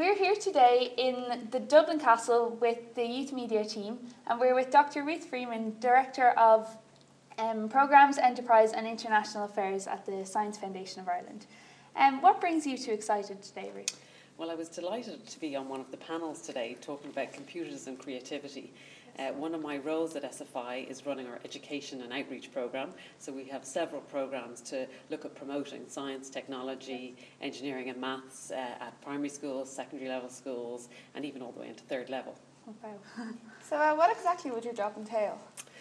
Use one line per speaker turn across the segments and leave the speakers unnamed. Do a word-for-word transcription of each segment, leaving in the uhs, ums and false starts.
We're here today in the Dublin Castle with the Youth Media team, and we're with Doctor Ruth Freeman, Director of um, Programmes, Enterprise and International Affairs at the Science Foundation of Ireland. Um, what brings you to Excited today, Ruth?
Well, I was delighted to be on one of the panels today talking about computers and creativity. Uh, one of my roles at S F I is running our education and outreach programme. So we have several programmes to look at promoting science, technology, engineering and maths uh, at primary schools, secondary level schools, and even all the way into third level.
Oh, wow.
So uh, what exactly would your job entail?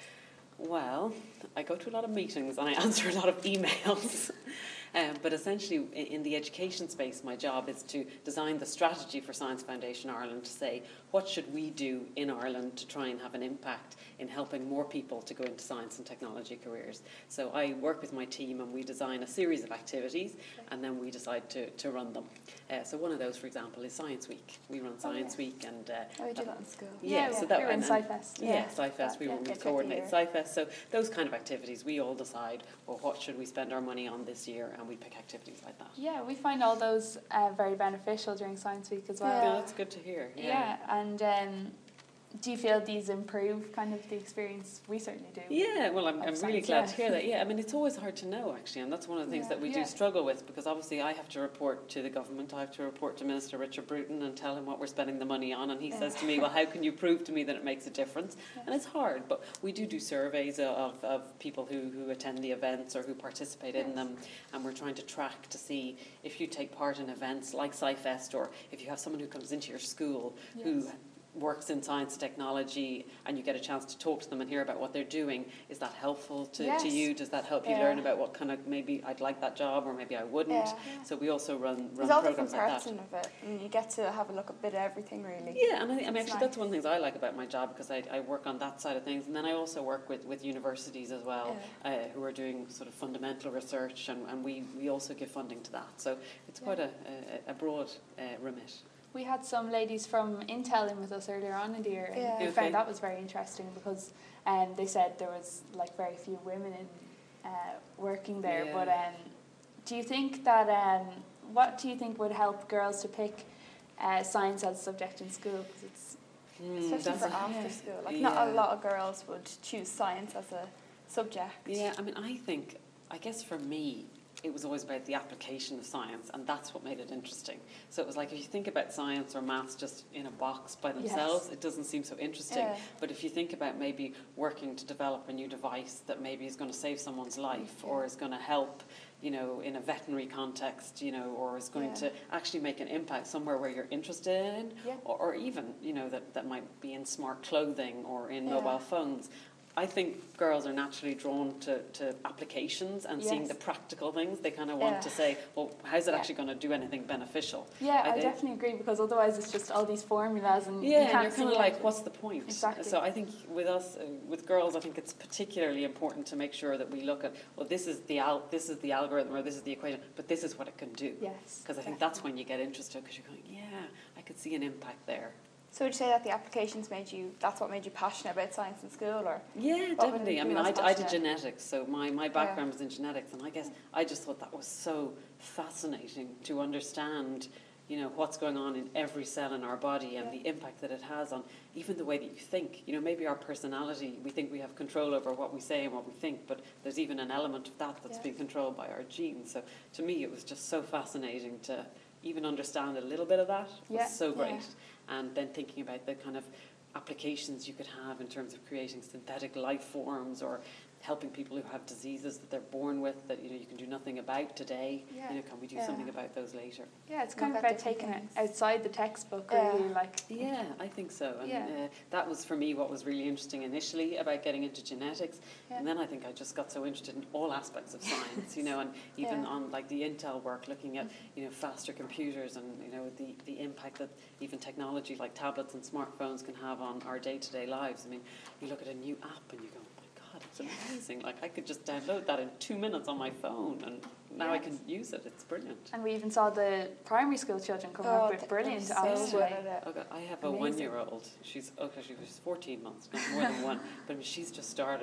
Well, I go to a lot of meetings and I answer a lot of emails. Um, but essentially, in the education space, my job is to design the strategy for Science Foundation Ireland to say, what should we do in Ireland to try and have an impact in helping more people to go into science and technology careers. So I work with my team and we design a series of activities and then we decide to, to run them. Uh, so one of those, for example, is Science Week. We run Science
oh, yeah.
Week and... Uh,
oh, we do that in school.
Yeah,
yeah,
so
yeah.
that...
We're in
and,
SciFest.
Yeah,
Yeah,
SciFest, we,
yeah,
we
yeah,
coordinate SciFest. So those kind of activities, we all decide, well, what should we spend our money on this year, and we pick activities like that.
Yeah, we find all those uh, very beneficial during Science Week as well.
Yeah, that's good to hear. Yeah,
yeah and um, do you feel these improve kind of the experience? We certainly do.
Yeah, well, I'm, I'm
science,
really glad
yeah.
to hear that. Yeah, I mean, it's always hard to know, actually, and that's one of the things
Yeah.
that we
Yeah.
do struggle with, because obviously I have to report to the government, I have to report to Minister Richard Bruton and tell him what we're spending the money on, and he
Yeah.
says to me, well, how can you prove to me that it makes a difference?
Yeah.
And it's hard, but we do do surveys of, of people who, who attend the events or who participate in
Yes.
them, and we're trying to track to see if you take part in events like SciFest, or if you have someone who comes into your school
Yes.
who works in science and technology and you get a chance to talk to them and hear about what they're doing, is that helpful to,
Yes.
to you? Does that help you
Yeah.
learn about what kind of, maybe I'd like that job or maybe I wouldn't?
Yeah.
So we also run, run
There's all
programs
different
like
parts
that.
of it, and you get to have a look at a bit of everything, really.
Yeah, and I, I mean,
It's
actually,
nice.
that's one of the things I like about my job, because I, I work on that side of things, and then I also work with, with universities as well,
Yeah.
uh, who are doing sort of fundamental research, and, and we, we also give funding to that. So it's
Yeah.
quite a, a, a broad uh, remit.
We had some ladies from Intel in with us earlier on in the year, and
Yeah.
we
Okay.
found that was very interesting because um, they said there was like very few women in uh, working there.
Yeah.
But um, do you think that um, what do you think would help girls to pick uh, science as a subject in school? Because it's
Mm,
Especially
that's
for
a-
after
yeah.
school. Like,
Yeah.
not a lot of girls would choose science as a subject.
Yeah, I mean, I think, I guess for me, it was always about the application of science, and that's what made it interesting. So it was like, if you think about science or maths just in a box by themselves,
Yes.
it doesn't seem so interesting.
Yeah.
But if you think about maybe working to develop a new device that maybe is going to save someone's life, or is going to help, you know, in a veterinary context, you know, or is going
Yeah.
to actually make an impact somewhere where you're interested in,
Yeah.
or, or even, you know, that, that might be in smart clothing or in
Yeah.
mobile phones. I think girls are naturally drawn to, to applications and seeing
Yes.
the practical things. They kind of want
Yeah.
to say, well, how's it
Yeah.
actually going to do anything beneficial?
yeah, I,
I-
definitely agree, because otherwise it's just all these formulas and you
Yeah,
can't
and you're
see
kind of
it.
like, what's the point?
Exactly.
So I think with us, uh, with girls, I think it's particularly important to make sure that we look at, well, this is the al- this is the algorithm or this is the equation, but this is what it can do.
Yes,
Because I think
definitely.
that's when you get interested, because you're going, yeah, I could see an impact there.
So would you say that the applications made you, that's what made you passionate about science in school, or?
Yeah,
What would
definitely.
you
I
be
mean,
most
I, d- I did
passionate?
genetics, so my, my background was in genetics, and I guess I just thought that was so fascinating to understand, you know, what's going on in every cell in our body and
Yeah.
the impact that it has on even the way that you think. You know, maybe our personality, we think we have control over what we say and what we think, but there's even an element of that that's
Yeah.
being controlled by our genes. So to me, it was just so fascinating to even understand a little bit of that. It was
Yeah.
so great.
Yeah.
And then thinking about the kind of applications you could have in terms of creating synthetic life forms, or helping people who have diseases that they're born with that, you know, you can do nothing about today.
Yeah.
You know, can we do
Yeah.
something about those later?
Yeah, it's
Look
kind of
at
about
different
taking it
things.
outside the textbook,
Yeah.
really. Like,
Yeah, I think so. And
Yeah.
uh, that was for me what was really interesting initially about getting into genetics.
Yeah.
And then I think I just got so interested in all aspects of science, you know, and even
Yeah.
on like the Intel work, looking at, you know, faster computers and, you know, the, the impact that even technology like tablets and smartphones can have on our day-to-day lives. I mean, you look at a new app and you go, oh my God, it's amazing. Like I could just download that in two minutes on my phone and now I
Yes.
can use it. It's brilliant.
and we even saw the primary school children coming
Oh,
up with
th-
brilliant
they're
apps
so
today.
good at it.
Okay, I have a
Amazing.
one-year-old. She's okay. She was fourteen months, not more than one. But she's just started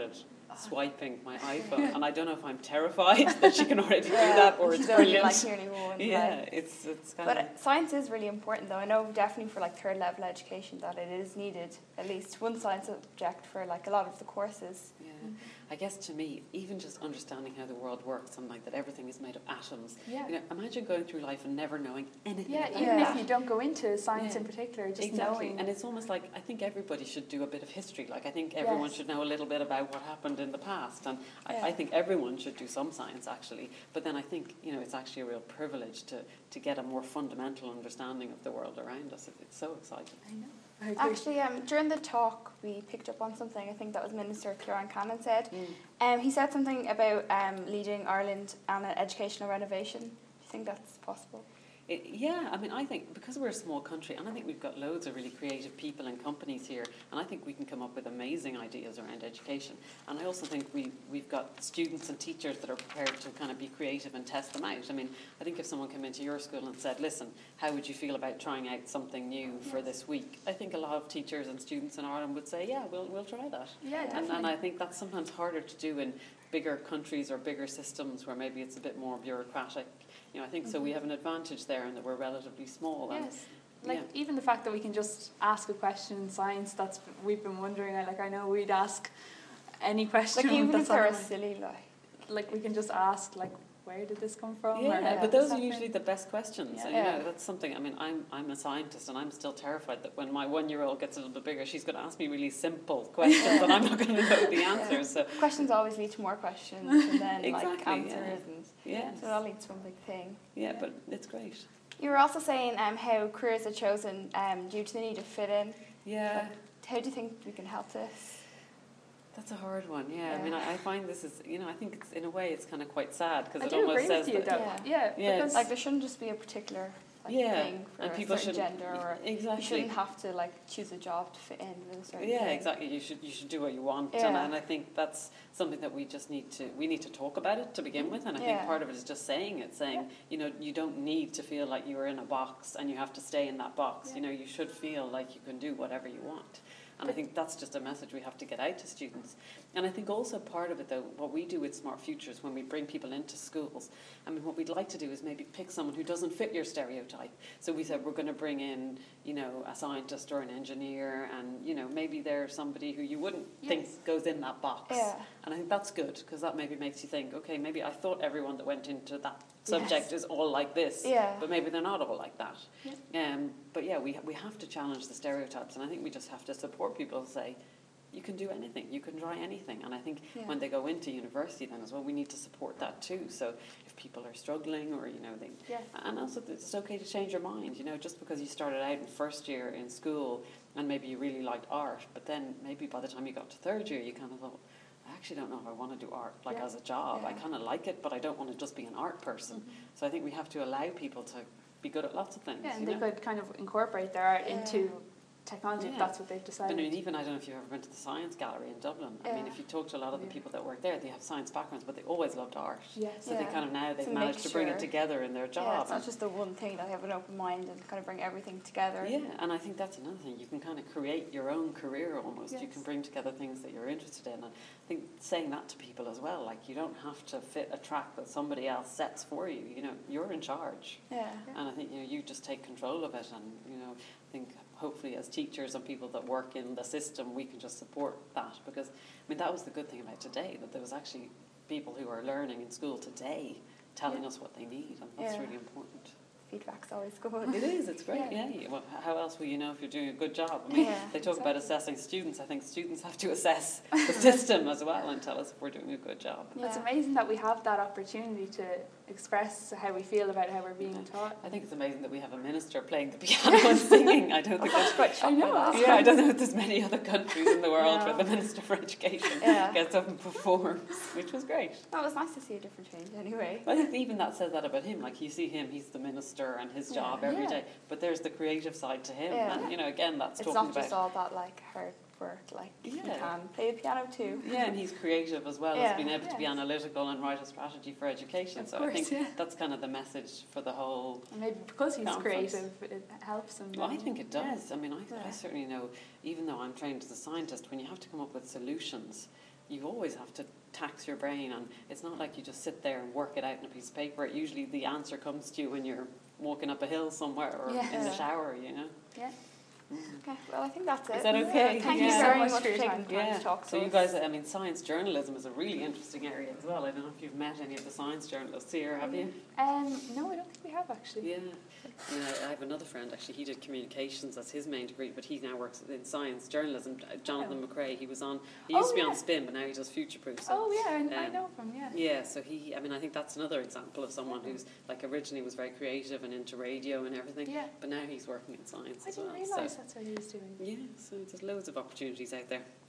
swiping my iPhone, and I don't know if I'm terrified that she can already
Yeah,
do that or
she's
it's
only,
brilliant.
like nearly one.
Yeah,
like-
it's it's kind
But
of.
uh, science is really important, though. I know definitely for like third level education that it is needed at least one science subject for like a lot of the courses.
Yeah, I guess to me, even just understanding how the world works and like that everything is made of atoms.
Yeah.
You know, imagine going through life and never knowing anything.
Yeah,
about
even
Yeah.
if you don't go into science
Yeah.
in particular, just
exactly,
knowing.
and it's almost like I think everybody should do a bit of history. Like I think everyone
Yes.
should know a little bit about what happened in the past, and
Yeah.
I, I think everyone should do some science actually. But then I think you know it's actually a real privilege to to get a more fundamental understanding of the world around us. It, it's so exciting.
I know. I agree.
Actually, um, during the talk, we picked up on something. I think that was Minister Kieran Cannon said.
Mm.
Um, he said something about um, leading Ireland on an educational renovation. Do you think that's possible?
It, yeah, I mean, I think because we're a small country, and I think we've got loads of really creative people and companies here, and I think we can come up with amazing ideas around education. And I also think we, we've got students and teachers that are prepared to kind of be creative and test them out. I mean, I think if someone came into your school and said, listen, how would you feel about trying out something new for this week? I think a lot of teachers and students in Ireland would say, yeah, we'll, we'll try that.
Yeah,
And,
definitely.
and I think that's sometimes harder to do in bigger countries or bigger systems where maybe it's a bit more bureaucratic. You know, I think so we have an advantage there in that we're relatively small. And,
Yes. Like
yeah.
even the fact that we can just ask a question in science, that's we've been wondering. I like I know we'd ask any question.
Like even
that's
if they're
on
a
our-
silly, like
like we can just ask like where did this come from? or
Yeah,
how
but
did
those
this
are
happen?
usually the best questions.
Yeah.
And, you
Yeah.
know, that's something, I mean, I'm I'm a scientist and I'm still terrified that when my one-year-old gets a little bit bigger, she's going to ask me really simple questions and I'm not going to know the answers. So,
questions always lead to more questions and then like
Exactly,
answers,
yeah.
and
yeah,
so that leads to one big thing.
yeah, but it's great.
You were also saying um, how careers are chosen um, due to the need to fit in.
Yeah.
How do you think we can help this?
That's a hard one, yeah. I
Yeah.
mean, I, I find this is, you know, I think it's, in a way it's kind of quite sad because
I
it
do
almost
agree
says
with you,
that.
though. Yeah,
Yeah,
because
Like there shouldn't just be a particular like,
Yeah,
thing for
and
a
people
certain
shouldn't-
gender, or
exactly.
you shouldn't have to like choose a job to fit in with a certain
Yeah,
thing.
exactly. You should you should do what you want, and,
Yeah.
and I think that's something that we just need to we need to talk about it to begin with. And I
Yeah.
think part of it is just saying it, saying you know you don't need to feel like you're in a box and you have to stay in that box.
Yeah.
You know you should feel like you can do whatever you want. And I think that's just a message we have to get out to students. And I think also part of it, though, what we do with Smart Futures when we bring people into schools, I mean, what we'd like to do is maybe pick someone who doesn't fit your stereotype. So we said we're going to bring in, you know, a scientist or an engineer, and, you know, maybe they're somebody who you wouldn't think
Yes.
goes in that box.
Yeah.
And I think that's good, because that maybe makes you think, okay, maybe I thought everyone that went into that subject is all like this,
Yeah.
but maybe they're not all like that. Um, but yeah, we we have to challenge the stereotypes, and I think we just have to support people and say, you can do anything, you can try anything. And I think
Yeah.
when they go into university then as well, we need to support that too. So if people are struggling, or you know, they
Yes.
and also it's okay to change your mind. You know, just because you started out in first year in school and maybe you really liked art, but then maybe by the time you got to third year, you kind of thought, I actually don't know if I want to do art like
Yeah.
as a job. I
Yeah.
kind of like it, but I don't want to just be an art person. So I think we have to allow people to be good at lots of things.
yeah, and
you
they
know?
could kind of incorporate their art
Yeah.
into technology if
Yeah.
that's what they've
I
decided.
mean, even I don't know if you've ever been to the Science Gallery in Dublin. I mean,
Yeah.
if you talk to a lot of the
Yeah.
people that work there, they have science backgrounds, but they always loved art.
Yes.
So they
Yeah.
kind of now
It's
they've
a
managed to bring it
mixture.
together in their
Yeah,
job.
it's not
And-
just the one thing. They have an open mind and kind of bring everything together.
yeah, and I think that's another thing. You can kind of create your own career almost. You
Yes.
can bring together things that you're interested in. And I think saying that to people as well, like you don't have to fit a track that somebody else sets for you. You know, you're in charge.
Yeah.
And I think you know you just take control of it, and you know I think hopefully as teachers and people that work in the system, we can just support that, because I mean that was the good thing about today, that there was actually people who are learning in school today telling
Yeah.
us what they need, and that's
Yeah.
really important.
Feedback's always good.
It is, it's great.
Yeah.
Yeah. you- Well, how else will you know if you're doing a good job? I mean,
Yeah,
they talk
exactly.
about assessing students. I think students have to assess the system as well and tell us if we're doing a good job.
It's
Yeah.
amazing that we have that opportunity to express how we feel about how we're being taught.
I think it's amazing that we have a minister playing the piano and singing. I don't think
That's
that's
quite shocking.
know,
that.
Yeah, I don't know if there's many other countries in the world
No.
where the Minister for Education
Yeah.
gets up and performs, which was great.
No, it was nice to see a different change anyway.
I think even that says that about him. Like, you see him, he's the minister and his job
Yeah.
every day.
Yeah.
But there's the creative side to him.
Yeah.
And, you know, again, that's
It's
talking
not
about...
just all that like hard work. Like you
Yeah.
can play the piano too.
Yeah, and he's creative as well
Yeah.
as being able to be
Yes.
analytical and write a strategy for education.
Of
so I
course,
think
yeah.
that's kind of the message for the whole...
And maybe because he's
Conference.
creative, it helps him.
Well, I think it does.
Yeah.
I mean, I,
Yeah.
I certainly know, even though I'm trained as a scientist, when you have to come up with solutions, you always have to tax your brain, and it's not like you just sit there and work it out in a piece of paper. Usually the answer comes to you when you're walking up a hill somewhere or
Yeah.
in the shower, you know.
Yeah.
Okay, well, I think that's it.
Is that okay?
Thank
Yeah.
you
so
very
much
much
for
for
your
taking
time.
the time
Yeah.
to talk to
So you
us.
guys, I mean, science journalism is a really interesting area as well. I don't know if you've met any of the science journalists here, have you?
Um, no, I don't think we have actually.
Yeah. You know, I have another friend, actually, he did communications as his main degree, but he now works in science journalism. Uh, Jonathan
Oh.
McRae, he was on, he used
Oh,
to be
yeah.
on Spin, but now he does Future Proof. So,
Oh yeah, I, I
um,
know from yeah.
yeah, so he, I mean, I think that's another example of someone who's, like, originally was very creative and into radio and everything,
Yeah.
but now he's working in science
I
as
didn't
well.
realise
So,
that's what he was doing.
yeah, so there's loads of opportunities out there.